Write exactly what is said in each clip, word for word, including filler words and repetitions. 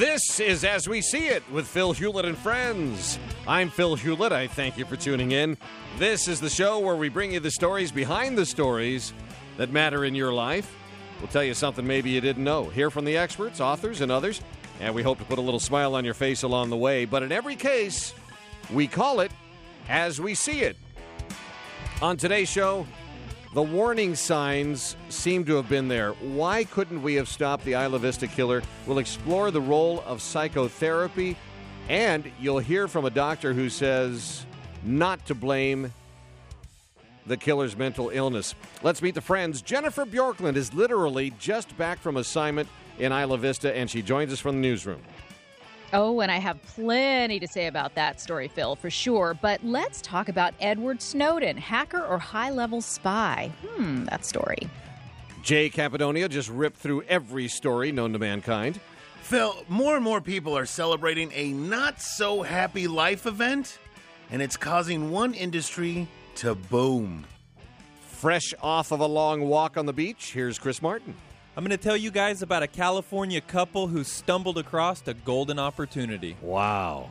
This is As We See It with Phil Hewlett and Friends. I'm Phil Hewlett. I thank you for tuning in. This is the show where we bring you the stories behind the stories that matter in your life. We'll tell you something maybe you didn't know. Hear from the experts, authors, and others. And we hope to put a little smile on your face along the way. But in every case, we call it As We See It. On today's show, the warning signs seem to have been there. Why couldn't we have stopped the Isla Vista killer? We'll explore the role of psychotherapy, and you'll hear from a doctor who says not to blame the killer's mental illness. Let's meet the friends. Jennifer Bjorklund is literally just back from assignment in Isla Vista, and she joins us from the newsroom. Oh, and I have plenty to say about that story, Phil, for sure. But let's talk about Edward Snowden, hacker or high-level spy. Hmm, that story. Jay Capadonia just ripped through every story known to mankind. Phil, more and more people are celebrating a not-so-happy life event, and it's causing one industry to boom. Fresh off of a long walk on the beach, here's Chris Martin. I'm going to tell you guys about a California couple who stumbled across a golden opportunity. Wow.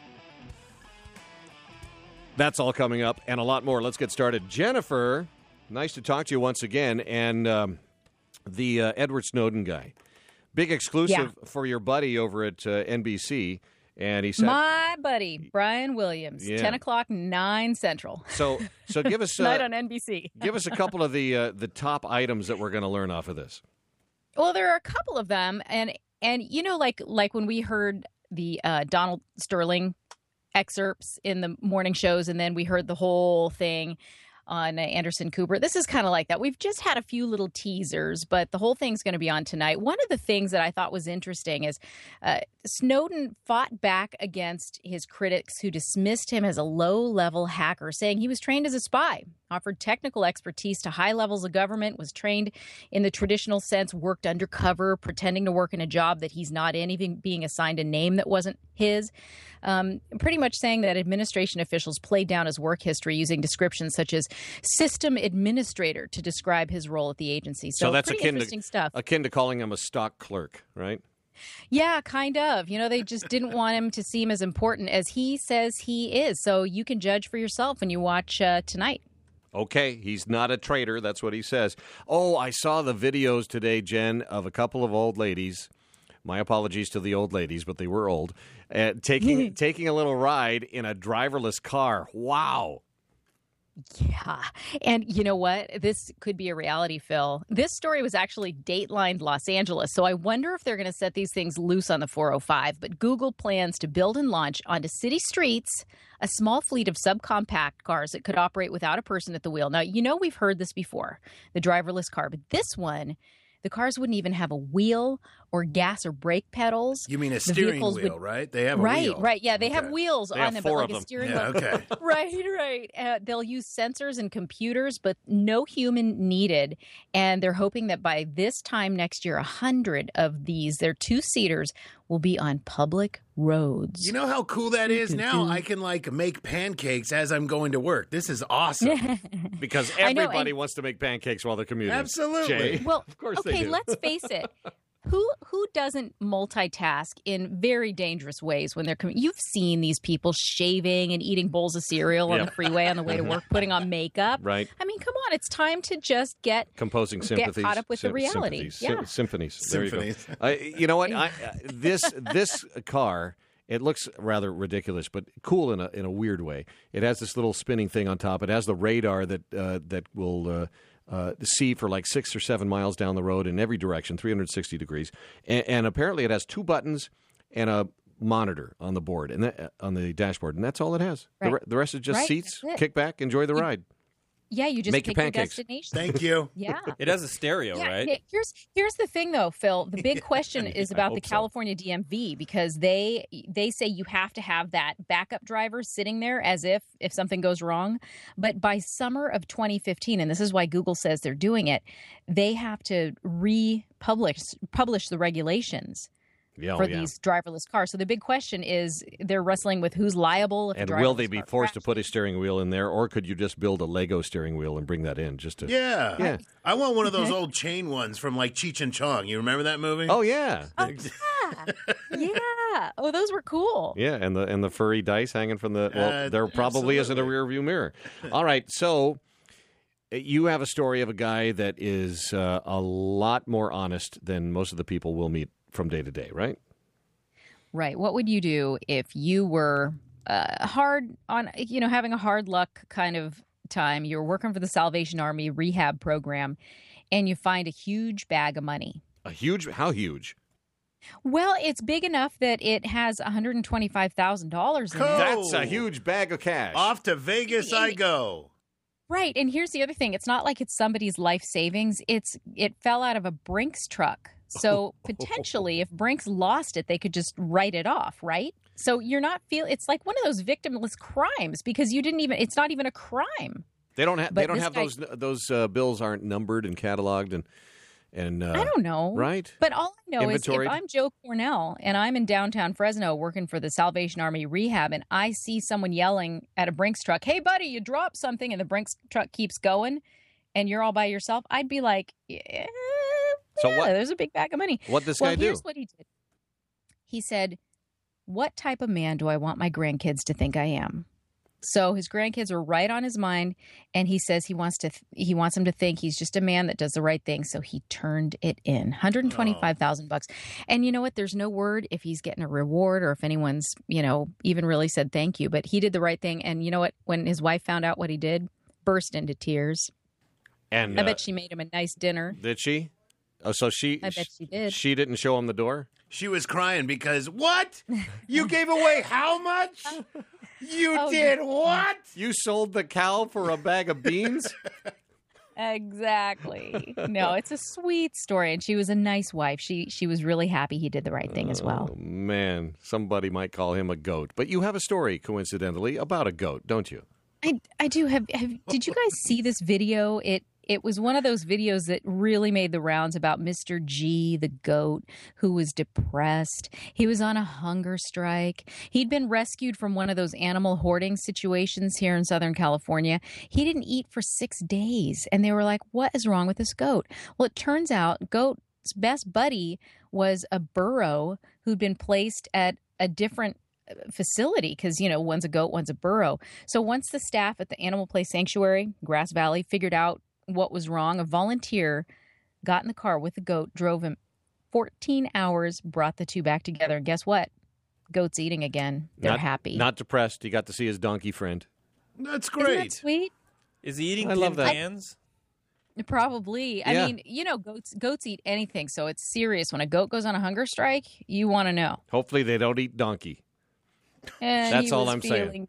That's all coming up and a lot more. Let's get started. Jennifer, nice to talk to you once again. And um, the uh, Edward Snowden guy, big exclusive Yeah. for your buddy over at uh, N B C. And he said, My buddy, Brian Williams, Yeah. ten o'clock, nine Central. so so give us Tonight uh, on N B C. give us a couple of the uh, the top items that we're going to learn off of this. Well, there are a couple of them, and and you know, like like when we heard the uh, Donald Sterling excerpts in the morning shows, and then we heard the whole thing on uh, Anderson Cooper. This is kind of like that. We've just had a few little teasers, but the whole thing's going to be on tonight. One of the things that I thought was interesting is uh, Snowden fought back against his critics who dismissed him as a low-level hacker, saying he was trained as a spy, offered technical expertise to high levels of government, was trained in the traditional sense, worked undercover, pretending to work in a job that he's not in, even being assigned a name that wasn't his. Um, pretty much saying that administration officials played down his work history using descriptions such as system administrator to describe his role at the agency. So, So that's pretty akin interesting to, stuff. akin to calling him a stock clerk, right? Yeah, kind of. You know, they just didn't want him to seem as important as he says he is. So you can judge for yourself when you watch uh, tonight. Okay, he's not a traitor. That's what he says. Oh, I saw the videos today, Jen, of a couple of old ladies. My apologies to the old ladies, but they were old. Uh, taking taking a little ride in a driverless car. Wow. Yeah. And you know what? This could be a reality, Phil. This story was actually datelined Los Angeles, so I wonder if they're going to set these things loose on the four oh five. But Google plans to build and launch onto city streets a small fleet of subcompact cars that could operate without a person at the wheel. Now, you know we've heard this before, the driverless car, but this one, the cars wouldn't even have a wheel or gas or brake pedals. You mean a The steering vehicles wheel, would- right? They have a Right, wheel. right. Yeah, they Okay. have wheels They on have them, four but of like them. a steering Yeah, wheel. okay. Right, right. Uh, they'll use sensors and computers, but no human needed. And they're hoping that by this time next year, a hundred of these, they're two-seaters, will be on public roads. You know how cool that is now? I can, like, make pancakes as I'm going to work. This is awesome. Because I know, everybody and- wants to make pancakes while they're commuting. Absolutely. Jay. Well, Of course they okay, do. let's face it. Who who doesn't multitask in very dangerous ways when they're coming? You've seen these people shaving and eating bowls of cereal on Yeah. the freeway on the way to work, putting on makeup. Right. I mean, come on, it's time to just get Composing get sympathies. caught up with the Sym- reality. Sympathies. Yeah. Sym- symphonies. There you go. Symphonies. Uh, you know what? I, uh, this this car, it looks rather ridiculous, but cool in a in a weird way. It has this little spinning thing on top. It has the radar that uh, that will uh, uh, see for like six or seven miles down the road in every direction, three hundred sixty degrees. And, and apparently, it has two buttons and a monitor on the board and that, on the dashboard, and that's all it has. The, Right. re- the rest is just Right, seats, that's it. kick back, enjoy the ride. Yeah, you just Make your pick your pancakes. destination. Thank you. Yeah. It has a stereo, Yeah, right? Nick, here's here's the thing, though, Phil. The big question is I about the hope so. California D M V because they they say you have to have that backup driver sitting there as if if something goes wrong. But by summer of twenty fifteen, and this is why Google says they're doing it, they have to republish publish the regulations Yeah, for oh, yeah. these driverless cars. So the big question is they're wrestling with who's liable. If a And will driverless they be car forced to crashes. put a steering wheel in there, or could you just build a Lego steering wheel and bring that in just to? Yeah. Yeah. I want one of those old chain ones from, like, Cheech and Chong. You remember that movie? Oh yeah. Oh, yeah. yeah. Oh, those were cool. Yeah, and the and the furry dice hanging from the well, Uh, there probably isn't a absolutely. rear view mirror. All right, so uh, you have a story of a guy that is uh, a lot more honest than most of the people we'll meet from day to day, right? Right. What would you do if you were uh, hard on, you know, having a hard luck kind of time? You're working for the Salvation Army rehab program, and you find a huge bag of money. A huge, how huge? Well, it's big enough that it has one hundred twenty-five thousand dollars in Cool. it. That's a huge bag of cash. Off to Vegas I go. Right. And here's the other thing. It's not like it's somebody's life savings. It's it fell out of a Brinks truck. So potentially if Brinks lost it, they could just write it off, right? So you're not feel it's like one of those victimless crimes because you didn't even it's not even a crime. They don't have. But They don't this have guy- those. Those uh, bills aren't numbered and cataloged and and. Uh, I don't know. Right. But all I know is Inventoried. if I'm Joe Cornell and I'm in downtown Fresno working for the Salvation Army rehab and I see someone yelling at a Brinks truck, "Hey buddy, you dropped something," and the Brinks truck keeps going and you're all by yourself, I'd be like, yeah, So yeah, what- there's a big bag of money. What this well, guy do? here's what he did. He said, "What type of man do I want my grandkids to think I am?" So his grandkids are right on his mind, and he says he wants to. Th- he wants them to think he's just a man that does the right thing. So he turned it in, one hundred twenty-five thousand bucks. And you know what? There's no word if he's getting a reward or if anyone's, you know, even really said thank you. But he did the right thing. And you know what? When his wife found out what he did, burst into tears. And I uh, bet she made him a nice dinner. did she? Oh, so she. I bet she did. She didn't show him the door. She was crying because what? You gave away how much? You Oh, did what? You sold the cow for a bag of beans. Exactly. No, it's a sweet story, and she was a nice wife. She she was really happy he did the right thing as well. Oh, man, somebody might call him a goat, but you have a story, coincidentally, about a goat, don't you? I I do have. have did you guys see this video? It it was one of those videos that really made the rounds about Mister G, the goat, who was depressed. He was on a hunger strike. He'd been rescued from one of those animal hoarding situations here in Southern California. He didn't eat for six days, and they were like, "What is wrong with this goat?" Well, it turns out goat's best buddy was a burro who'd been placed at a different facility because, you know, one's a goat, one's a burro. So once the staff at the Animal Play Sanctuary, Grass Valley, figured out what was wrong, a volunteer got in the car with the goat, drove him fourteen hours, brought the two back together. And guess what? Goat's eating again. They're Not- happy. Not depressed. He got to see his donkey friend. That's Isn't great. that sweet? Is he eating I tin love that. cans? Probably. I Yeah. mean, you know, goats goats eat anything, so it's serious. When a goat goes on a hunger strike, you want to know. Hopefully, they don't eat donkey. And That's he all was I'm saying. feeling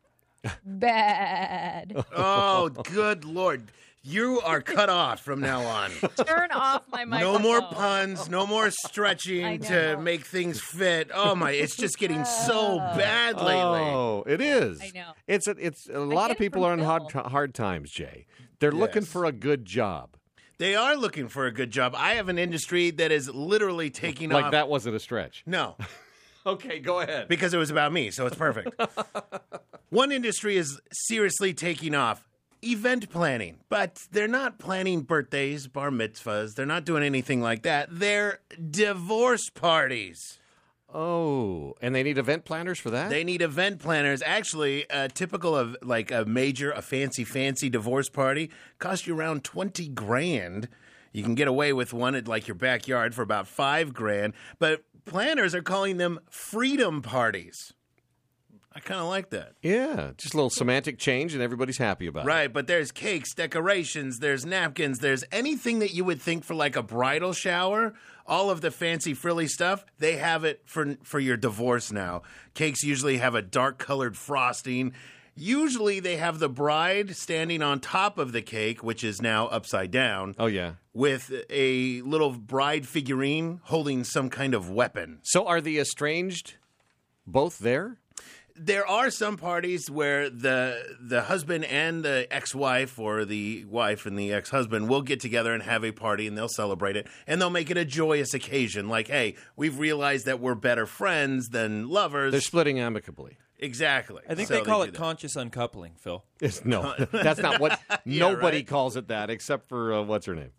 bad. Oh, good Lord. You are cut off from now on. Turn off my No microphone. more puns, no more I stretching to know. make things fit. Oh my, it's just getting so bad lately. Oh, it is. I know. It's a, it's a lot get of it people from are in hard, Phil. hard times, Jay. They're looking Yes. for a good job. They are looking for a good job. I have an industry that is literally taking Like off. that wasn't a stretch. No, Okay, go ahead. because it was about me, so it's perfect. One industry is seriously taking off. Event planning, but they're not planning birthdays, bar mitzvahs. They're not doing anything like that. They're divorce parties. Oh, and they need event planners for that? They need event planners. Actually, uh, typical of like a major, a fancy, fancy divorce party costs you around twenty grand. You can get away with one at like your backyard for about five grand. But planners are calling them freedom parties. I kind of like that. Yeah, just a little semantic change and everybody's happy about it. Right, but there's cakes, decorations, there's napkins, there's anything that you would think for like a bridal shower, all of the fancy frilly stuff, they have it for for your divorce now. Cakes usually have a dark colored frosting. Usually they have the bride standing on top of the cake, which is now upside down, Oh, yeah. with a little bride figurine holding some kind of weapon. So are the estranged both there? There are some parties where the the husband and the ex-wife or the wife and the ex-husband will get together and have a party and they'll celebrate it and they'll make it a joyous occasion. Like, hey, we've realized that we're better friends than lovers. They're splitting amicably. Exactly. I think So they call do it that. conscious uncoupling, Phil. It's, no, that's not what. Yeah, nobody right. calls it that except for uh, what's her name?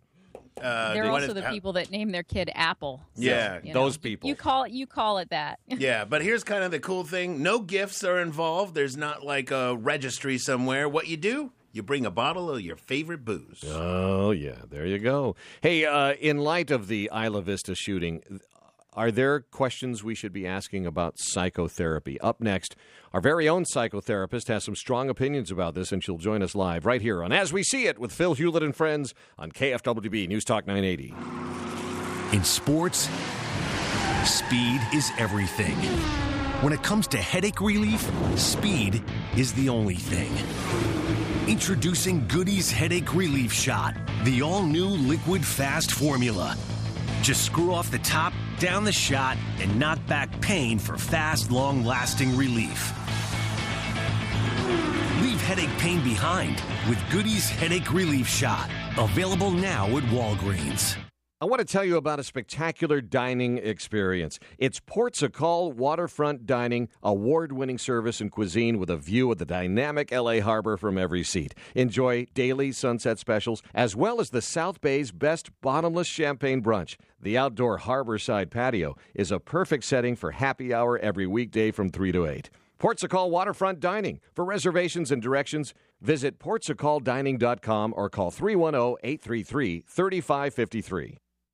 Uh, They're they- also the people that name their kid Apple. So, Yeah, you know, those people. You call it. You call it that. Yeah, but here's kind of the cool thing. No gifts are involved. There's not like a registry somewhere. What you do, you bring a bottle of your favorite booze. Oh, yeah. There you go. Hey, uh, in light of the Isla Vista shooting, are there questions we should be asking about psychotherapy? Up next, our very own psychotherapist has some strong opinions about this, and she'll join us live right here on As We See It with Phil Hewlett and Friends on K F W B News Talk nine eighty. In sports, speed is everything. When it comes to headache relief, speed is the only thing. Introducing Goody's Headache Relief Shot, the all-new liquid fast formula. Just screw off the top, down the shot, and knock back pain for fast, long-lasting relief. Leave headache pain behind with Goody's Headache Relief Shot. Available now at Walgreens. I want to tell you about a spectacular dining experience. It's Portugal Waterfront Dining, award-winning service and cuisine with a view of the dynamic L A harbor from every seat. Enjoy daily sunset specials, as well as the South Bay's best bottomless champagne brunch. The outdoor harborside patio is a perfect setting for happy hour every weekday from three to eight. Portugal Waterfront Dining. For reservations and directions, visit portugal dining dot com or call three one zero, eight three three, three five five three.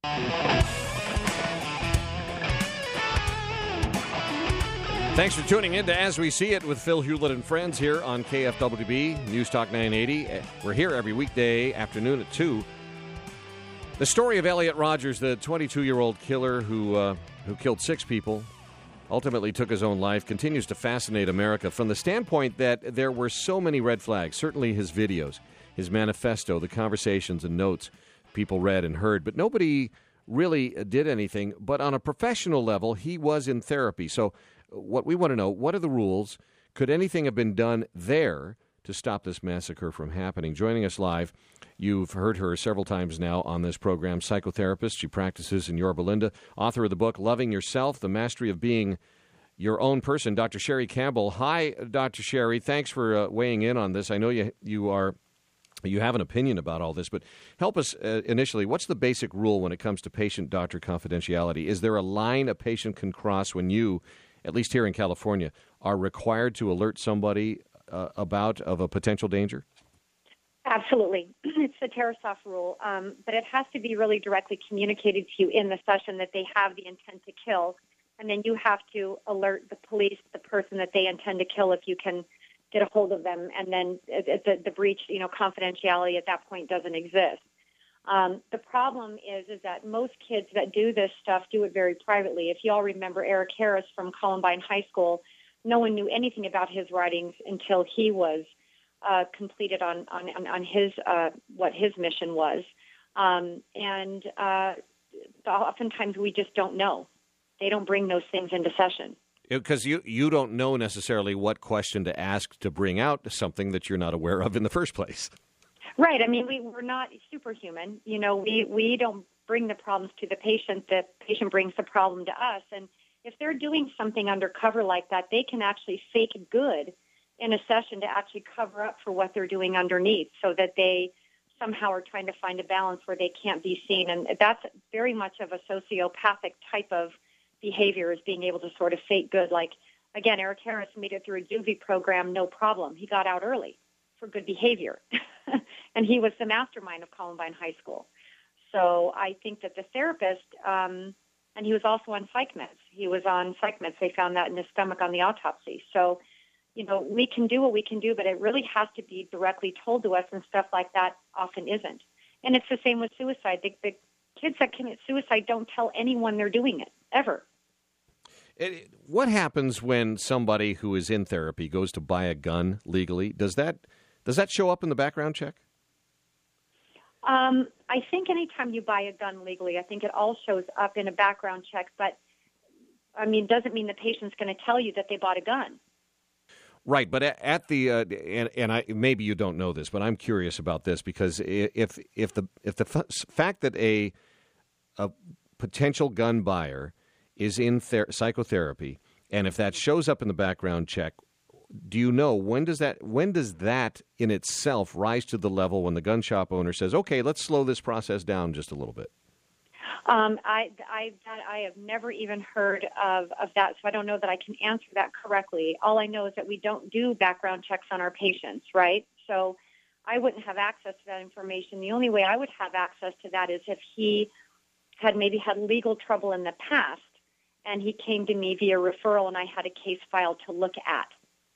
Thanks for tuning in to As We See It with Phil Hewlett and Friends here on K F W B News Talk nine eighty. We're here every weekday afternoon at two. The story of Elliot Rogers, the twenty-two-year-old killer who uh, who killed six people, ultimately took his own life, continues to fascinate America from the standpoint that there were so many red flags. Certainly his videos, his manifesto, the conversations and notes people read and heard, but nobody really did anything. But on a professional level, he was in therapy. So what we want to know, what are the rules? Could anything have been done there to stop this massacre from happening? Joining us live, you've heard her several times now on this program, psychotherapist. She practices in Yorba Linda, author of the book Loving Yourself, The Mastery of Being Your Own Person, Doctor Sherry Campbell. Hi, Doctor Sherry. Thanks for uh, weighing in on this. I know you you are you have an opinion about all this, but help us uh, initially. What's the basic rule when it comes to patient-doctor confidentiality? Is there a line a patient can cross when you, at least here in California, are required to alert somebody uh, about of a potential danger? Absolutely. It's the Tarasoff rule, um, but it has to be really directly communicated to you in the session that they have the intent to kill, and then you have to alert the police, the person that they intend to kill, if you can get a hold of them, and then the, the breach, you know, confidentiality at that point doesn't exist. Um, the problem is, is that most kids that do this stuff do it very privately. If you all remember Eric Harris from Columbine High School, no one knew anything about his writings until he was uh, completed on, on, on his, uh, what his mission was. Um, and uh, oftentimes we just don't know. They don't bring those things into session. Because you, you don't know necessarily what question to ask to bring out something that you're not aware of in the first place. Right. I mean, we, we're not superhuman. You know, we, we don't bring the problems to the patient. The patient brings the problem to us. And if they're doing something undercover like that, they can actually fake good in a session to actually cover up for what they're doing underneath, so that they somehow are trying to find a balance where they can't be seen. And that's very much of a sociopathic type of behavior, is being able to sort of fake good. Like, again, Eric Harris made it through a juvie program, no problem. He got out early for good behavior. And he was the mastermind of Columbine High School. So I think that the therapist, um, and he was also on psych meds. He was on psych meds. They found that in his stomach on the autopsy. So, you know, we can do what we can do, but it really has to be directly told to us, and stuff like that often isn't. And it's the same with suicide. The, the kids that commit suicide don't tell anyone they're doing it, ever. It, what happens when somebody who is in therapy goes to buy a gun legally? Does that does that show up in the background check? Um, I think anytime you buy a gun legally, I think it all shows up in a background check. But, I mean, doesn't mean the patient's going to tell you that they bought a gun. Right, but at the uh, and, and I, maybe you don't know this, but I'm curious about this, because if if the if the f- fact that a a potential gun buyer is in ther- psychotherapy, and if that shows up in the background check, do you know when does that when does that in itself rise to the level when the gun shop owner says, okay, let's slow this process down just a little bit? Um, I, I, that, I have never even heard of, of that, so I don't know that I can answer that correctly. All I know is that we don't do background checks on our patients, right? So I wouldn't have access to that information. The only way I would have access to that is if he had maybe had legal trouble in the past and he came to me via referral and I had a case file to look at.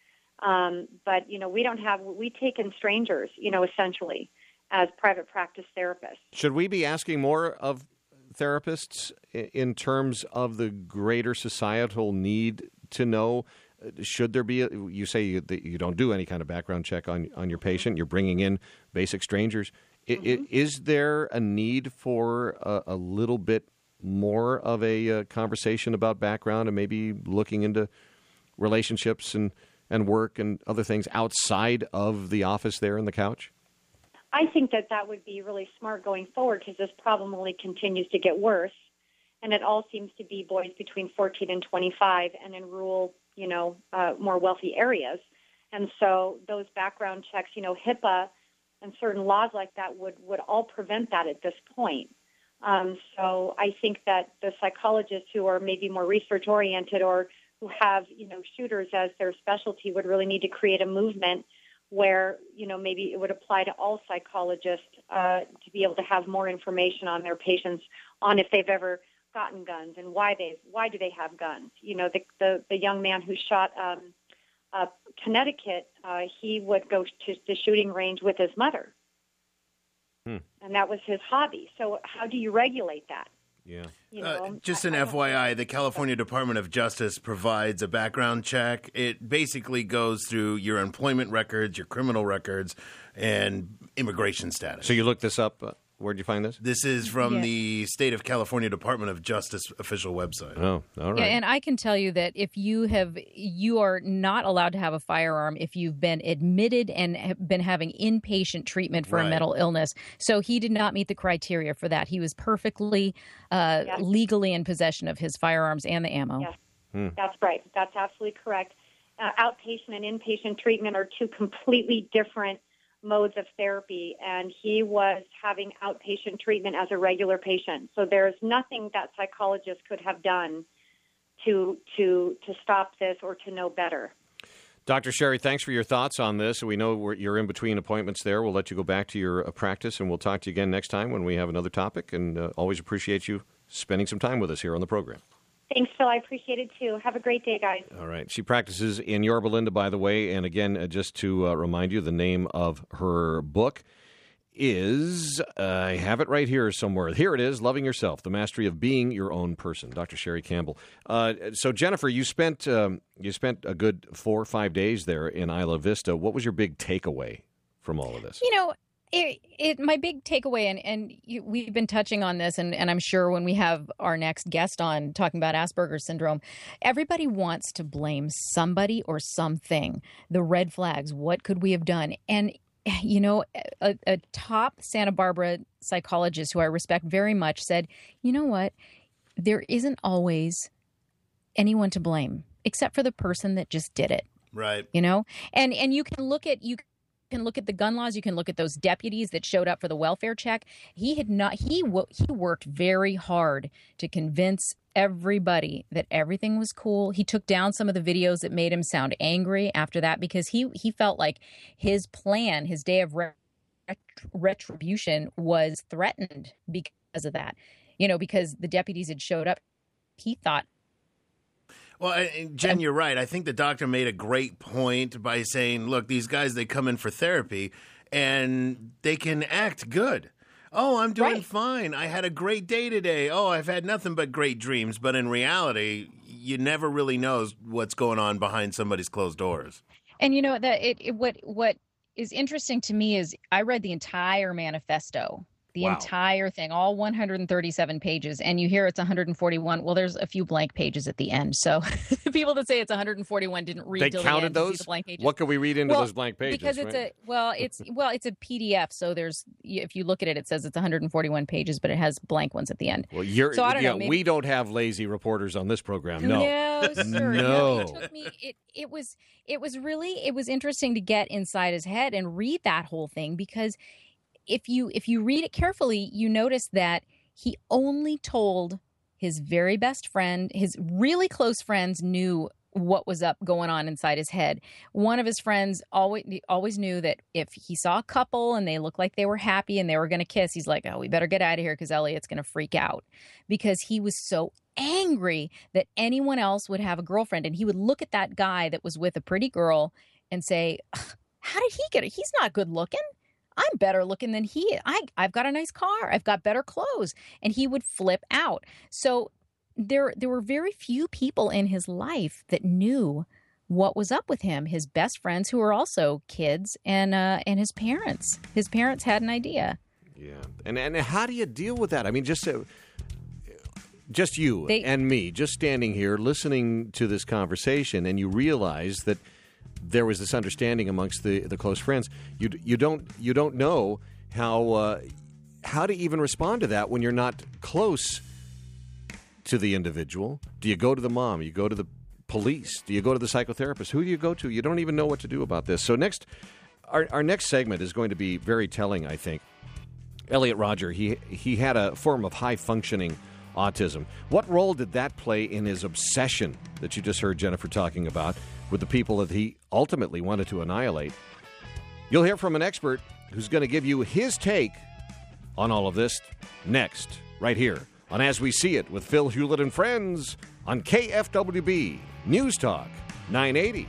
Um, but, you know, we don't have, we take in strangers, you know, essentially as private practice therapists. Should we be asking more of therapists in terms of the greater societal need to know? Should there be, a, you say that you don't do any kind of background check on, on your patient, you're bringing in basic strangers. Mm-hmm. Is there a need for a, a little bit more of a uh, conversation about background and maybe looking into relationships and, and work and other things outside of the office there in the couch? I think that that would be really smart going forward because this problem only continues to get worse, and it all seems to be boys between fourteen and twenty-five and in rural, you know, uh, more wealthy areas. And so those background checks, you know, HIPAA and certain laws like that would, would all prevent that at this point. Um, so I think that the psychologists who are maybe more research-oriented or who have, you know, shooters as their specialty would really need to create a movement where, you know, maybe it would apply to all psychologists uh, to be able to have more information on their patients on if they've ever gotten guns and why they why do they have guns. You know, the the, the young man who shot um, uh, Connecticut, uh, he would go to the shooting range with his mother, hmm. and that was his hobby. So how do you regulate that? Yeah. You know, uh, just an I, I F Y I, the California Department of Justice provides a background check. It basically goes through your employment records, your criminal records, and immigration status. So you looked this up. Uh, where'd you find this? This is from Yeah. the State of California Department of Justice official website. Oh, all right. Yeah, and I can tell you that if you have, you are not allowed to have a firearm if you've been admitted and have been having inpatient treatment for Right. a mental illness. So he did not meet the criteria for that. He was perfectly uh, Yes. legally in possession of his firearms and the ammo. Yes, Hmm. that's right. That's absolutely correct. Uh, outpatient and inpatient treatment are two completely different modes of therapy, and he was having outpatient treatment as a regular patient. So there's nothing that psychologists could have done to to to stop this or to know better. Doctor Sherry, thanks for your thoughts on this. We know we're, you're in between appointments there. We'll let you go back to your uh, practice, and we'll talk to you again next time when we have another topic. And uh, always appreciate you spending some time with us here on the program. Thanks, Phil. I appreciate it, too. Have a great day, guys. All right. She practices in Yorba Linda, by the way. And again, uh, just to uh, remind you, the name of her book is, uh, I have it right here somewhere. Here it is, Loving Yourself, The Mastery of Being Your Own Person, Doctor Sherry Campbell. Uh, so, Jennifer, you spent um, you spent a good four or five days there in Isla Vista. What was your big takeaway from all of this? You know, It, it, my big takeaway, and, and you, we've been touching on this, and, and I'm sure when we have our next guest on talking about Asperger's syndrome, everybody wants to blame somebody or something. The red flags, what could we have done? And, you know, a, a top Santa Barbara psychologist who I respect very much said, you know what, there isn't always anyone to blame except for the person that just did it. Right. You know, and, and you can look at, you can look at the gun laws. You can look at those deputies that showed up for the welfare check. He had not, he, he worked very hard to convince everybody that everything was cool. He took down some of the videos that made him sound angry after that because he, he felt like his plan, his day of ret- retribution was threatened because of that, you know, because the deputies had showed up. He thought, Well, and Jen, you're right. I think the doctor made a great point by saying, look, these guys, they come in for therapy and they can act good. Oh, I'm doing Right. fine. I had a great day today. Oh, I've had nothing but great dreams. But in reality, you never really know what's going on behind somebody's closed doors. and you know that it, it what what is interesting to me is I read the entire manifesto The Wow. entire thing, all one hundred thirty-seven pages, and you hear it's one hundred forty-one. Well, there's a few blank pages at the end. So people that say it's one hundred forty-one didn't read They till counted the end to see those? the blank pages. What can we read into Well, those blank pages? Because it's right? a well, it's well, it's a P D F. So there's if you look at it, it says it's one hundred forty-one pages, but it has blank ones at the end. Well, you're, So I don't yeah, know, maybe- we don't have lazy reporters on this program. No. No, sir. No. It took me. It it was it was really it was interesting to get inside his head and read that whole thing, because if you if you read it carefully, you notice that he only told his very best friend, his really close friends knew what was up going on inside his head. One of his friends always always knew that if he saw a couple and they looked like they were happy and they were going to kiss, he's like, oh, we better get out of here because Elliot's going to freak out, because he was so angry that anyone else would have a girlfriend. And he would look at that guy that was with a pretty girl and say, how did he get it? He's not good looking. I'm better looking than he is. I, I've got a nice car. I've got better clothes. And he would flip out. So there, there were very few people in his life that knew what was up with him. His best friends, who were also kids, and uh, and his parents. His parents had an idea. Yeah. And and how do you deal with that? I mean, just uh, just you They- and me, just standing here listening to this conversation, and you realize that there was this understanding amongst the, the close friends. You you don't you don't know how uh, how to even respond to that when you're not close to the individual. Do you go to the mom? You go to the police? Do you go to the psychotherapist? Who do you go to? You don't even know what to do about this. So next, our our next segment is going to be very telling, I think. Elliot Rodger, he he had a form of high functioning autism. What role did that play in his obsession that you just heard Jennifer talking about with the people that he ultimately wanted to annihilate? You'll hear from an expert who's going to give you his take on all of this next, right here on As We See It with Phil Hewlett and Friends on K F W B News Talk nine eighty.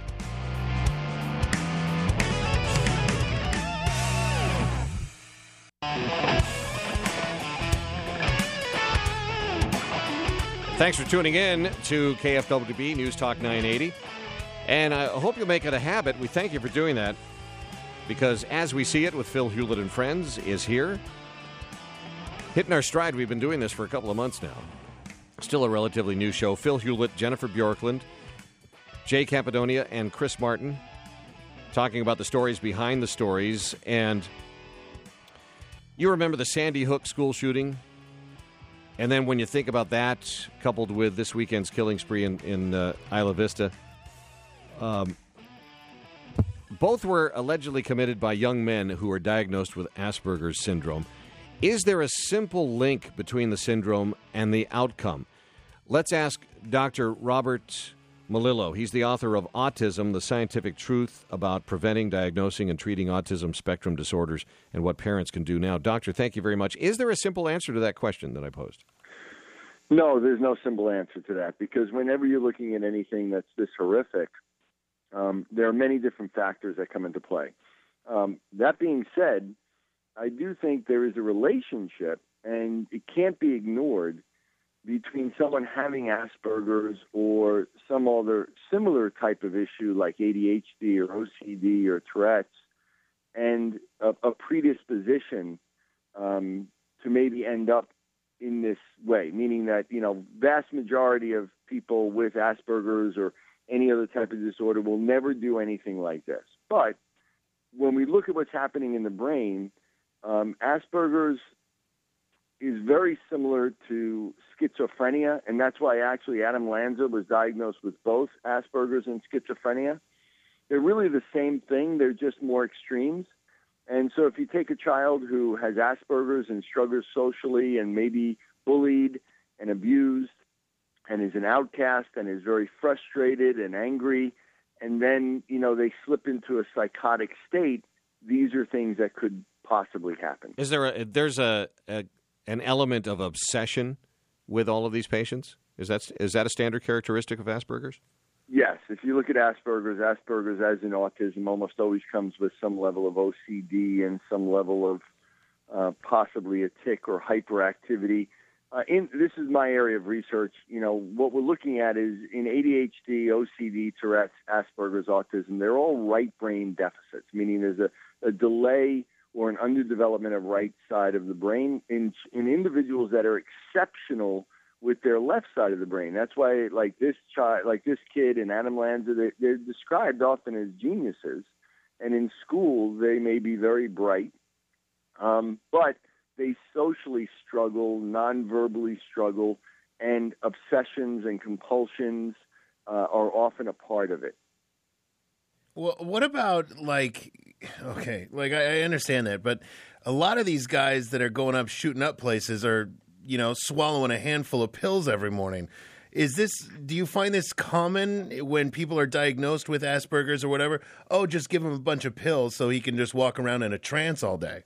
Thanks for tuning in to K F W B News Talk nine eighty. And I hope you'll make it a habit. We thank you for doing that, because As We See It with Phil Hewlett and Friends is here. Hitting our stride. We've been doing this for a couple of months now. Still a relatively new show. Phil Hewlett, Jennifer Bjorklund, Jay Capadonia, and Chris Martin talking about the stories behind the stories. And you remember the Sandy Hook school shooting? And then when you think about that, coupled with this weekend's killing spree in, in uh, Isla Vista, um, both were allegedly committed by young men who were diagnosed with Asperger's syndrome. Is there a simple link between the syndrome and the outcome? Let's ask Doctor Robert Melillo. He's the author of Autism, The Scientific Truth About Preventing, Diagnosing, and Treating Autism Spectrum Disorders and What Parents Can Do Now. Doctor, thank you very much. Is there a simple answer to that question that I posed? No, there's no simple answer to that, because whenever you're looking at anything that's this horrific, um, there are many different factors that come into play. Um, that being said, I do think there is a relationship, and it can't be ignored, between someone having Asperger's or some other similar type of issue like A D H D or O C D or Tourette's, and a, a predisposition um, to maybe end up in this way, meaning that, you know, vast majority of people with Asperger's or any other type of disorder will never do anything like this. But when we look at what's happening in the brain, um, Asperger's is very similar to schizophrenia, and that's why actually Adam Lanza was diagnosed with both Asperger's and schizophrenia. They're really the same thing, they're just more extremes. And so if you take a child who has Asperger's and struggles socially and maybe bullied and abused and is an outcast and is very frustrated and angry, and then, you know, they slip into a psychotic state, these are things that could possibly happen. Is there a, there's a, a an element of obsession with all of these patients? Is that is that a standard characteristic of Asperger's? Yes. If you look at Asperger's, Asperger's as in autism almost always comes with some level of O C D and some level of uh, possibly a tic or hyperactivity. Uh, in, this is my area of research. You know, what we're looking at is in A D H D, O C D, Tourette's, Asperger's, autism, they're all right brain deficits, meaning there's a, a delay or an underdevelopment of right side of the brain in in individuals that are exceptional with their left side of the brain. That's why, like this child, like this kid and Adam Lanza, they, they're described often as geniuses, and in school they may be very bright, um, but they socially struggle, non-verbally struggle, and obsessions and compulsions uh, are often a part of it. Well, what about, like, okay, like I, I understand that, but a lot of these guys that are going up, shooting up places are, you know, swallowing a handful of pills every morning. Is this, do you find this common when people are diagnosed with Asperger's or whatever? Oh, just give him a bunch of pills so he can just walk around in a trance all day.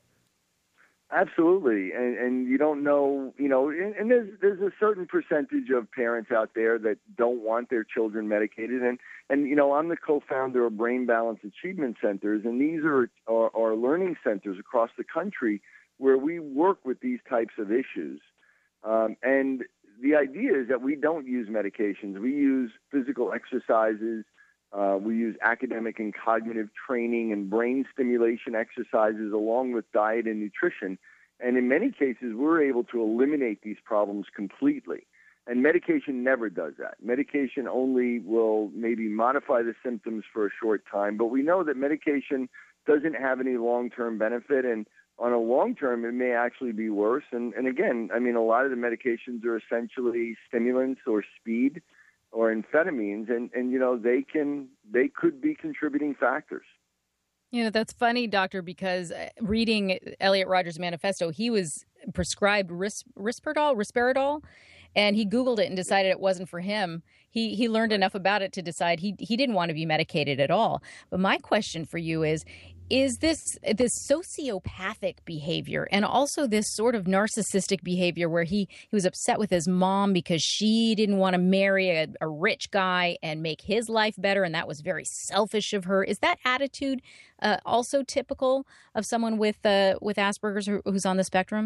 Absolutely, and and you don't know, you know, and, and there's there's a certain percentage of parents out there that don't want their children medicated, and and you know, I'm the co-founder of Brain Balance Achievement Centers, and these are are, are learning centers across the country where we work with these types of issues, um, and the idea is that we don't use medications, we use physical exercises. Uh, we use academic and cognitive training and brain stimulation exercises along with diet and nutrition. And in many cases, we're able to eliminate these problems completely. And medication never does that. Medication only will maybe modify the symptoms for a short time, but we know that medication doesn't have any long-term benefit, and on a long term, it may actually be worse. And, and again, I mean, a lot of the medications are essentially stimulants or speed or amphetamines, and, and you know, they can they could be contributing factors. You know, that's funny, Doctor, because reading Elliot Rodgers' manifesto, he was prescribed ris- Risperdal, Risperidol, and he Googled it and decided it wasn't for him. He he learned enough about it to decide he he didn't want to be medicated at all. But my question for you is, is this this sociopathic behavior and also this sort of narcissistic behavior where he, he was upset with his mom because she didn't want to marry a, a rich guy and make his life better, and that was very selfish of her. Is that attitude uh, also typical of someone with uh, with Asperger's who, who's on the spectrum?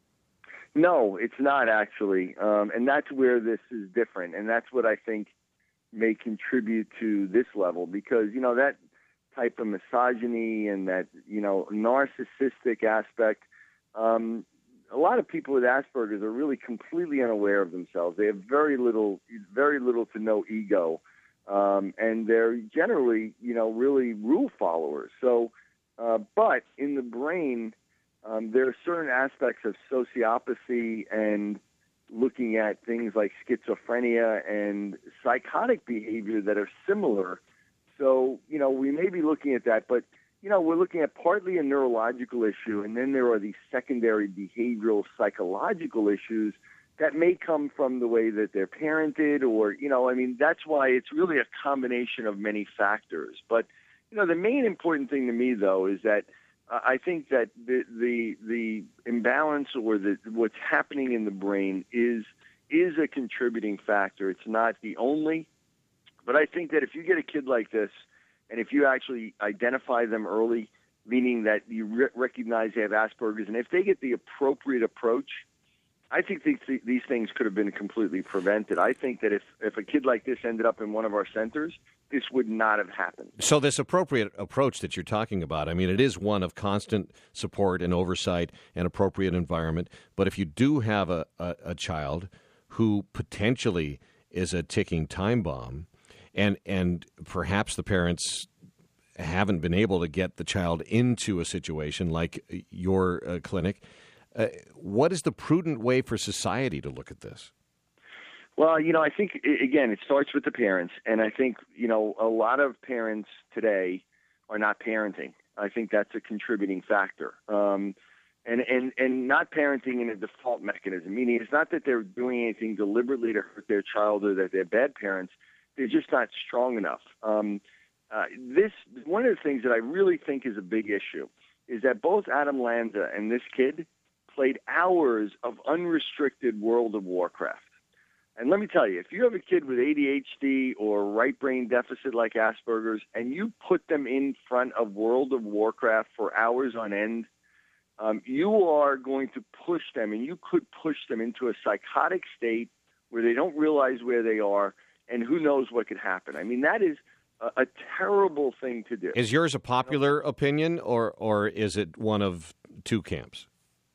No, it's not actually, um, and that's where this is different, and that's what I think may contribute to this level, because, you know, that type of misogyny and that, you know, narcissistic aspect, um, a lot of people with Asperger's are really completely unaware of themselves. They have very little, very little to no ego, um, and they're generally, you know, really rule followers. So, uh, but in the brain, Um, there are certain aspects of sociopathy and looking at things like schizophrenia and psychotic behavior that are similar. So, you know, we may be looking at that, but, you know, we're looking at partly a neurological issue, and then there are these secondary behavioral psychological issues that may come from the way that they're parented, or, you know, I mean, that's why it's really a combination of many factors. But, you know, the main important thing to me, though, is that I think that the the the imbalance or the what's happening in the brain is is a contributing factor. It's not the only, but I think that if you get a kid like this, and if you actually identify them early, meaning that you re- recognize they have Asperger's, and if they get the appropriate approach, I think these these things could have been completely prevented. I think that if if a kid like this ended up in one of our centers, this would not have happened. So this appropriate approach that you're talking about, I mean, it is one of constant support and oversight and appropriate environment. But if you do have a, a, a child who potentially is a ticking time bomb, and and perhaps the parents haven't been able to get the child into a situation like your uh, clinic, uh, what is the prudent way for society to look at this? Well, you know, I think, again, it starts with the parents. And I think, you know, a lot of parents today are not parenting. I think that's a contributing factor. Um, and, and, and not parenting in a default mechanism, meaning it's not that they're doing anything deliberately to hurt their child or that they're bad parents. They're just not strong enough. Um, uh, this one of the things that I really think is a big issue is that both Adam Lanza and this kid played hours of unrestricted World of Warcraft. And let me tell you, if you have a kid with A D H D or right brain deficit like Asperger's, and you put them in front of World of Warcraft for hours on end, um, you are going to push them, and you could push them into a psychotic state where they don't realize where they are, and who knows what could happen. I mean, that is a, a terrible thing to do. Is yours a popular opinion, or or is it one of two camps?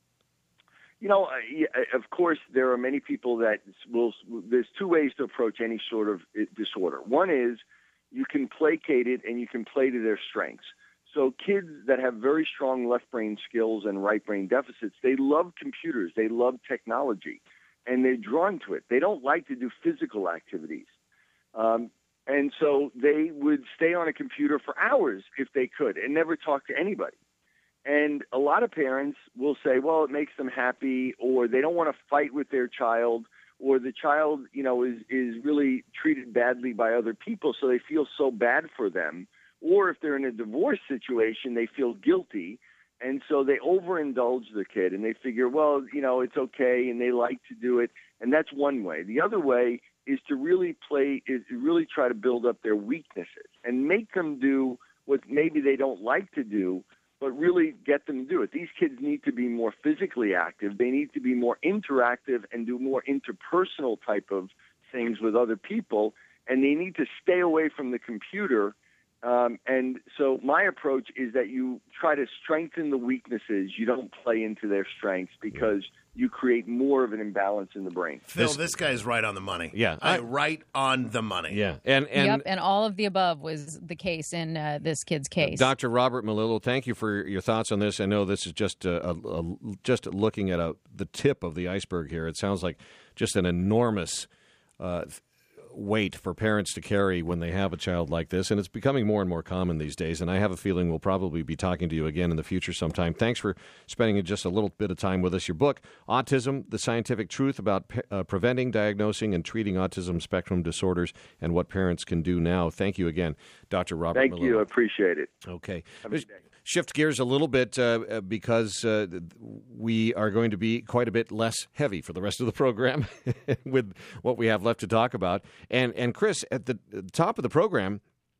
You know, uh, yeah, of course, there are many people that will. There's two ways to approach any sort of disorder. One is you can placate it and you can play to their strengths. So kids that have very strong left brain skills and right brain deficits, they love computers, they love technology, and they're drawn to it. They don't like to do physical activities. Um, and so they would stay on a computer for hours if they could and never talk to anybody. And a lot of parents will say, well, it makes them happy, or they don't want to fight with their child, or the child, you know, is, is really treated badly by other people, so they feel so bad for them. Or if they're in a divorce situation, they feel guilty, and so they overindulge the kid, and they figure, well, you know, it's okay, and they like to do it, and that's one way. The other way is to really play, is to really try to build up their weaknesses and make them do what maybe they don't like to do, but really get them to do it. These kids need to be more physically active. They need to be more interactive and do more interpersonal type of things with other people, and they need to stay away from the computer. Um, and so my approach is that you try to strengthen the weaknesses. You don't play into their strengths, because you create more of an imbalance in the brain. Phil, this, this guy's right on the money. Yeah. I, I, right on the money. Yeah. And, and, yep, and all of the above was the case in uh, this kid's case. Doctor Robert Melillo, thank you for your thoughts on this. I know this is just a, a, a, just looking at a, the tip of the iceberg here. It sounds like just an enormous uh, weight for parents to carry when they have a child like this, and it's becoming more and more common these days, and I have a feeling we'll probably be talking to you again in the future sometime. Thanks for spending just a little bit of time with us. Your book, Autism, The Scientific Truth About uh, Preventing, Diagnosing, and Treating Autism Spectrum Disorders and What Parents Can Do Now. Thank you again, Doctor Robert Thank Melillo. you. I appreciate it. Okay. Have a good day. Shift gears a little bit uh, because uh, we are going to be quite a bit less heavy for the rest of the program with what we have left to talk about. And and Chris, at the top of the program,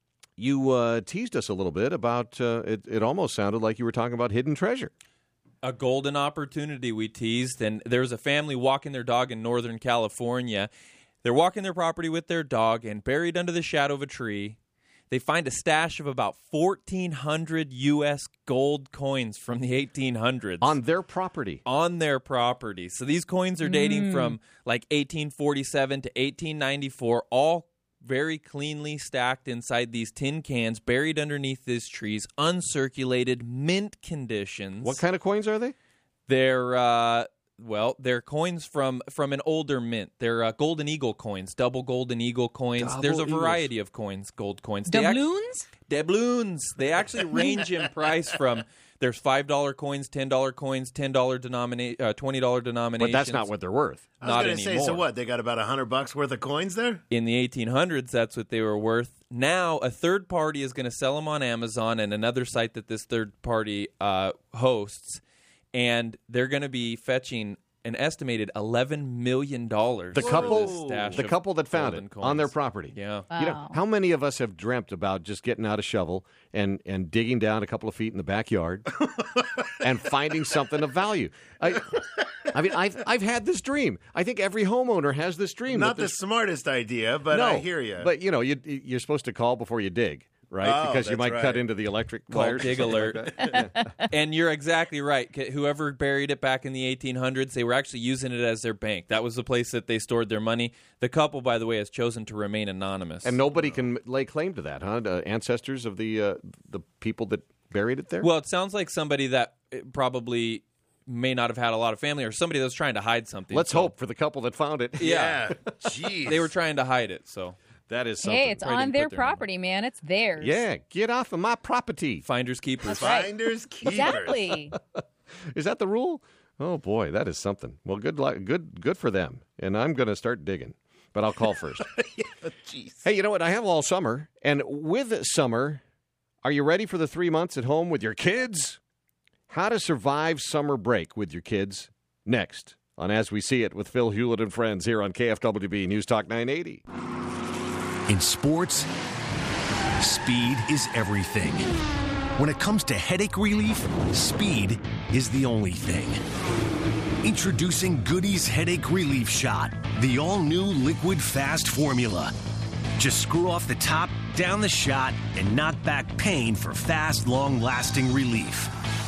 you uh, teased us a little bit about, uh, it, it almost sounded like you were talking about hidden treasure. A golden opportunity, we teased, and there's a family walking their dog in Northern California. They're walking their property with their dog, and buried under the shadow of a tree, they find a stash of about fourteen hundred U S gold coins from the eighteen hundreds. On their property. On their property. So these coins are dating Mm. from like eighteen forty-seven to eighteen ninety-four, all very cleanly stacked inside these tin cans, buried underneath these trees, uncirculated, mint conditions. What kind of coins are they? They're, uh, well, they're coins from, from an older mint. They're uh, Golden Eagle coins, double Golden Eagle coins. Double There's a Eagles. variety of coins, gold coins. They act- Doubloons? Doubloons. They actually range in price from, there's five dollar coins, ten dollar coins, ten dollar denomina- uh, twenty dollar denominations. But that's not what they're worth. I was Not going to say, anymore. so what? They got about a hundred bucks worth of coins there? In the eighteen hundreds, that's what they were worth. Now, a third party is going to sell them on Amazon and another site that this third party uh, hosts, and they're going to be fetching an estimated eleven million dollars. The for couple, this stash the of couple that found golden it coins. on their property. Yeah. You know, Wow. how many of us have dreamt about just getting out a shovel and, and digging down a couple of feet in the backyard and finding something of value? I, I mean, I've I've had this dream. I think every homeowner has this dream. Not that the this- smartest idea, but no, I hear you. But you know, you, you're supposed to call before you dig, right? Oh, because you that's might right. cut into the electric Call wires. or Dig something Alert. like that. Yeah. And you're exactly right. K- Whoever buried it back in the eighteen hundreds, they were actually using it as their bank. That was the place that they stored their money. The couple, by the way, has chosen to remain anonymous. And nobody can lay claim to that, huh? The ancestors of the uh, the people that buried it there. Well, it sounds like somebody that uh, probably may not have had a lot of family, or somebody that was trying to hide something. Let's So- hope for the couple that found it. Yeah. Jeez. They were trying to hide it, so That is something. Hey, it's Probably on didn't their put their name. property, man. It's theirs. Yeah, get off of my property. finders keepers. right. Finders keepers. Exactly. Is that the rule? Oh boy, that is something. Well, good luck, good good for them. And I'm going to start digging, but I'll call first. Jeez. Hey, you know what? I have all summer, and with summer, are you ready for the three months at home with your kids? How to survive summer break with your kids? Next on As We See It with Phil Hewlett and friends here on K F W B News Talk nine eighty. In sports, speed is everything. When it comes to headache relief, speed is the only thing. Introducing Goody's Headache Relief Shot, the all-new liquid fast formula. Just screw off the top, down the shot, and knock back pain for fast, long-lasting relief.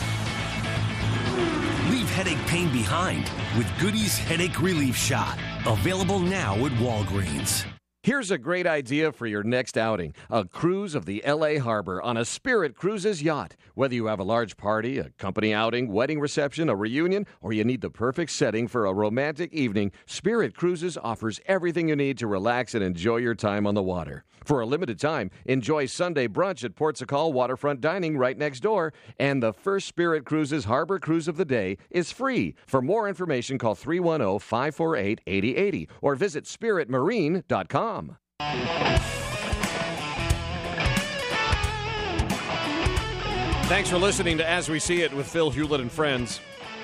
Leave headache pain behind with Goody's Headache Relief Shot. Available now at Walgreens. Here's a great idea for your next outing. A cruise of the L A Harbor on a Spirit Cruises yacht. Whether you have a large party, a company outing, wedding reception, a reunion, or you need the perfect setting for a romantic evening, Spirit Cruises offers everything you need to relax and enjoy your time on the water. For a limited time, enjoy Sunday brunch at Port Sacal Waterfront Dining right next door, and the first Spirit Cruises Harbor Cruise of the day is free. For more information, call three one zero, five four eight, eight zero eight zero or visit spirit marine dot com. Thanks for listening to As We See It with Phil Hewlett and friends.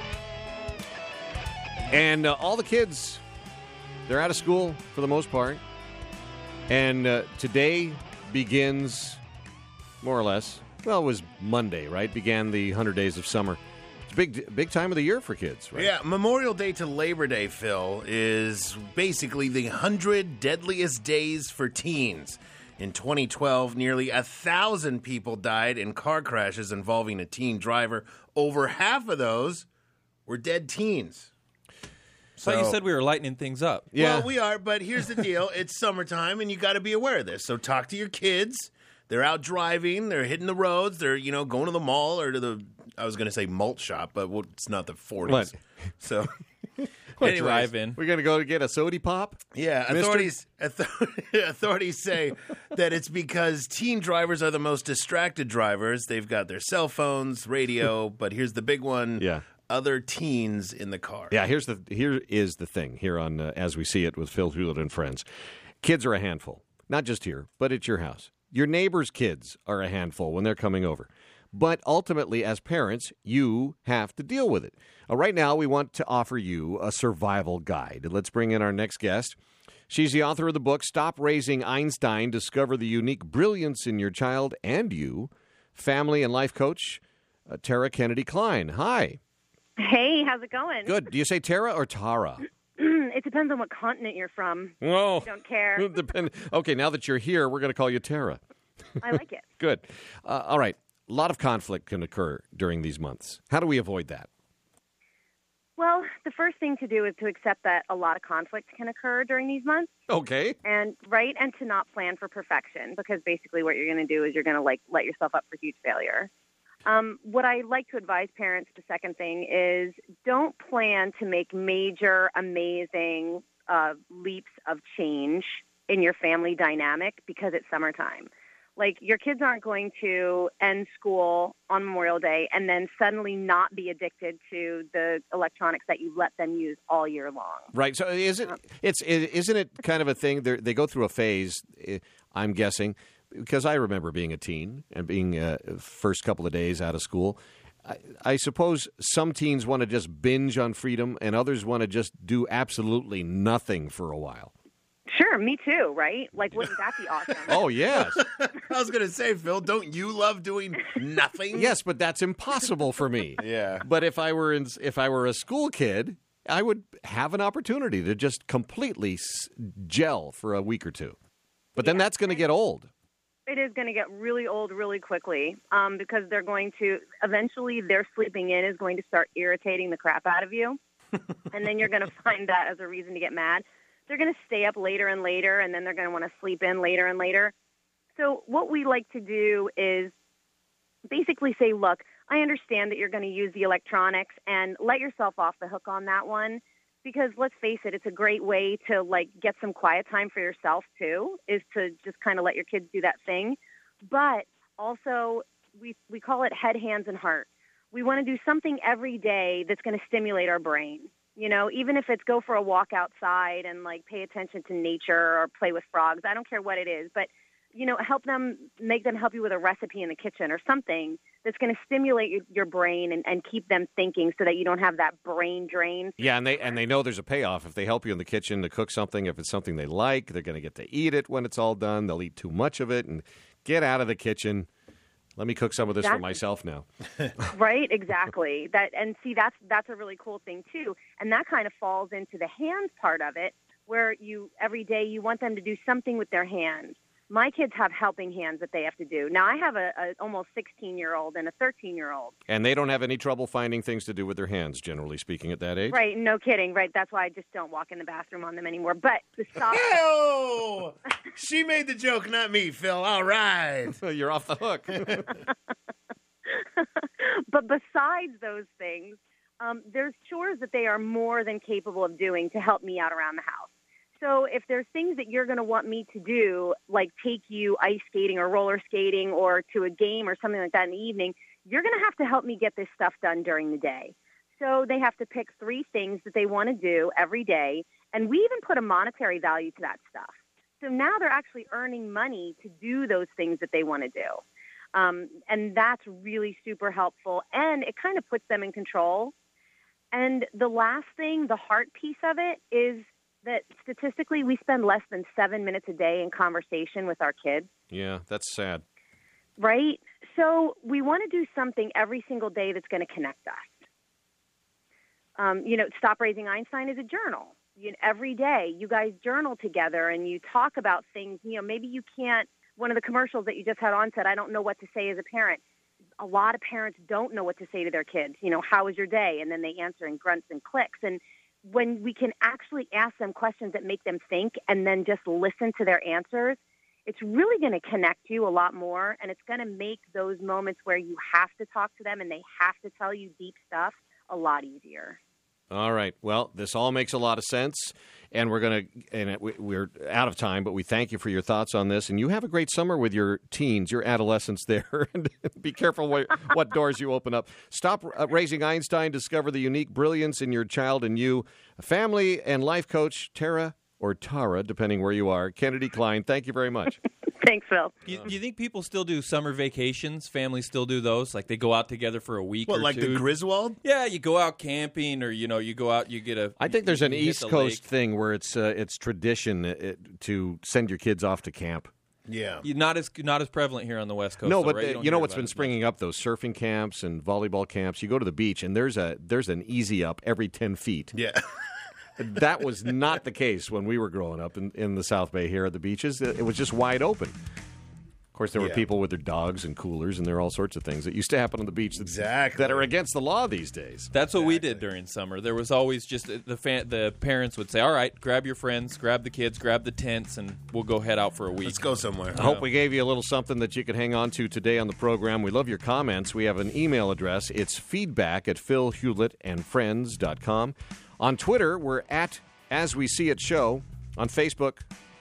And uh, all the kids, they're out of school for the most part. And uh, today begins, more or less, well, it was Monday, right? Began the one hundred days of summer. It's a big, big time of the year for kids, right? Yeah, Memorial Day to Labor Day, Phil, is basically the one hundred deadliest days for teens. In twenty twelve, nearly one thousand people died in car crashes involving a teen driver. Over half of those were dead teens. So you said we were lightening things up. Yeah. Well, we are, but here's the deal. It's summertime, and you got to be aware of this. So talk to your kids. They're out driving. They're hitting the roads. They're, you know, going to the mall or to the, I was going to say malt shop, but well, it's not the forties. What? So, Anyways, drive in. We're going to go to get a sody pop? Yeah, Mister? authorities authorities say that it's because teen drivers are the most distracted drivers. They've got their cell phones, radio, but here's the big one. Yeah. Other teens in the car. Yeah, here's the here is the thing here on uh, As We See It with Phil Hewlett and friends. Kids are a handful, not just here, but at your house. Your neighbors' kids are a handful when they're coming over. But ultimately, as parents, you have to deal with it. Uh, right now, we want to offer you a survival guide. Let's bring in our next guest. She's the author of the book, Stop Raising Einstein, Discover the Unique Brilliance in Your Child and You, family and life coach, uh, Tara Kennedy Klein. Hi. Hey, how's it going? Good. Do you say Tara or Tara? It depends on what continent you're from. Oh, Don't care. Depend- okay, now that you're here, we're going to call you Tara. I like it. Good. Uh, all right. A lot of conflict can occur during these months. How do we avoid that? Well, the first thing to do is to accept that a lot of conflict can occur during these months. Okay. And right, and to not plan for perfection, because basically what you're going to do is you're going to like let yourself up for huge failure. Um, what I like to advise parents, the second thing, is don't plan to make major, amazing uh, leaps of change in your family dynamic because it's summertime. Like, your kids aren't going to end school on Memorial Day and then suddenly not be addicted to the electronics that you let them use all year long. Right. So is it? It's isn't it kind of a thing? They're, they go through a phase. I'm guessing, because I remember being a teen and being uh, first couple of days out of school. I, I suppose some teens want to just binge on freedom, and others want to just do absolutely nothing for a while. Sure, me too, right? Like, wouldn't that be awesome? Oh, yes. I was going to say, Phil, don't you love doing nothing? Yes, but that's impossible for me. Yeah. But if I were in, if I were a school kid, I would have an opportunity to just completely s- gel for a week or two. But then Yeah. that's going to get old. It is going to get really old really quickly um, because they're going to, eventually their sleeping in is going to start irritating the crap out of you. And then you're going to find that as a reason to get mad. They're going to stay up later and later, and then they're going to want to sleep in later and later. So what we like to do is basically say, look, I understand that you're going to use the electronics, and let yourself off the hook on that one, because let's face it, it's a great way to, like, get some quiet time for yourself, too, is to just kind of let your kids do that thing. But also, we, we call it head, hands, and heart. We want to do something every day that's going to stimulate our brain. You know, even if it's go for a walk outside and, like, pay attention to nature or play with frogs. I don't care what it is. But, you know, help them, make them help you with a recipe in the kitchen or something that's going to stimulate your, your brain and, and keep them thinking so that you don't have that brain drain. Yeah, and they and they know there's a payoff. If they help you in the kitchen to cook something, if it's something they like, they're going to get to eat it when it's all done. They'll eat too much of it and get out of the kitchen. Let me cook some of this That's, for myself now. Right, exactly. That and see, that's that's a really cool thing too. And that kind of falls into the hands part of it, where you every day you want them to do something with their hands. My kids have helping hands that they have to do. Now, I have a, a almost sixteen-year-old and a thirteen-year-old. And they don't have any trouble finding things to do with their hands, generally speaking, at that age? Right, no kidding, right? That's why I just don't walk in the bathroom on them anymore. But the soft... Ew! She made the joke, not me, Phil. All right. You're off the hook. But besides those things, um, there's chores that they are more than capable of doing to help me out around the house. So if there's things that you're going to want me to do, like take you ice skating or roller skating or to a game or something like that in the evening, you're going to have to help me get this stuff done during the day. So they have to pick three things that they want to do every day, and we even put a monetary value to that stuff. So now they're actually earning money to do those things that they want to do. Um, and that's really super helpful, and it kind of puts them in control. And the last thing, the heart piece of it, is that statistically we spend less than seven minutes a day in conversation with our kids. Yeah, that's sad. Right? So we want to do something every single day that's going to connect us. Um, you know, Stop Raising Einstein is a journal. You know, every day you guys journal together and you talk about things. You know, maybe you can't, one of the commercials that you just had on said, I don't know what to say as a parent. A lot of parents don't know what to say to their kids. You know, how was your day? And then they answer in grunts and clicks. And when we can actually ask them questions that make them think and then just listen to their answers, it's really going to connect you a lot more, and it's going to make those moments where you have to talk to them and they have to tell you deep stuff a lot easier. All right. Well, this all makes a lot of sense, and we're going to, and it, we're out of time, but we thank you for your thoughts on this. And you have a great summer with your teens, your adolescents there. And be careful what, what doors you open up. Stop Raising Einstein. Discover the unique brilliance in your child and you. Family and life coach Tara, or Tara, depending where you are, Kennedy Klein. Thank you very much. Thanks, Phil. Do you, do you think people still do summer vacations? Families still do those? Like they go out together for a week What, or like two? the Griswold? Yeah, you go out camping, or you know, you go out, you get a. I think there's an you hit East the Coast lake. thing where it's uh, it's tradition uh, it, to send your kids off to camp. Yeah. You- Not as not as prevalent here on the West Coast. No, though, but right? uh, don't you know hear what's about been it as much. springing up? Those surfing camps and volleyball camps. You go to the beach, and there's a there's an easy up every ten feet. Yeah. That was not the case when we were growing up in, in the South Bay here at the beaches. It was just wide open. Of course, there were Yeah. people with their dogs and coolers, and there are all sorts of things that used to happen on the beach that, Exactly. that are against the law these days. That's what we did during summer. There was always just the fan, the parents would say, "All right, grab your friends, grab the kids, grab the tents, and we'll go head out for a week." Let's go somewhere. I hope we gave you a little something that you could hang on to today on the program. We love your comments. We have an email address. It's feedback at phil hewlett and friends dot com. On Twitter, we're at As We See It Show. On Facebook,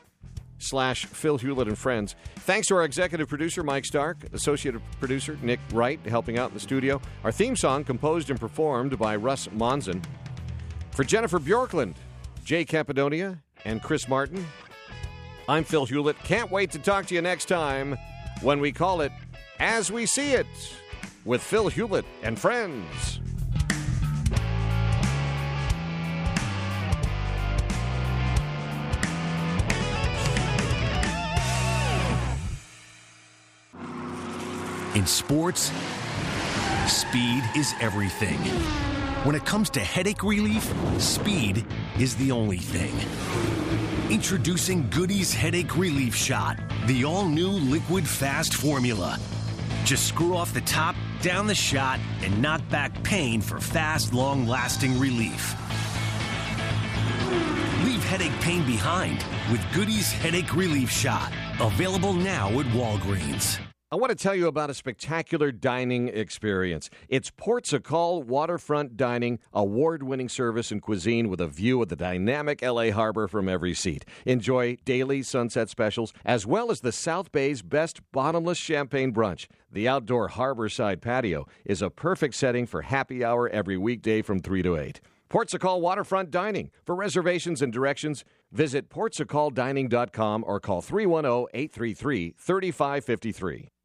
slash Phil Hewlett and Friends. Thanks to our executive producer, Mike Stark, associate producer, Nick Wright, helping out in the studio. Our theme song, composed and performed by Russ Monson. For Jennifer Bjorkland, Jay Capadonia, and Chris Martin, I'm Phil Hewlett. Can't wait to talk to you next time when we call it As We See It with Phil Hewlett and Friends. In sports, speed is everything. When it comes to headache relief, speed is the only thing. Introducing Goody's Headache Relief Shot, the all-new liquid fast formula. Just screw off the top, down the shot, and knock back pain for fast, long-lasting relief. Leave headache pain behind with Goody's Headache Relief Shot. Available now at Walgreens. I want to tell you about a spectacular dining experience. It's Portugal Waterfront Dining, award-winning service and cuisine with a view of the dynamic L A harbor from every seat. Enjoy daily sunset specials, as well as the South Bay's best bottomless champagne brunch. The outdoor harborside patio is a perfect setting for happy hour every weekday from three to eight. Portugal Waterfront Dining. For reservations and directions, visit portugal dining dot com or call three one zero, eight three three, three five five three.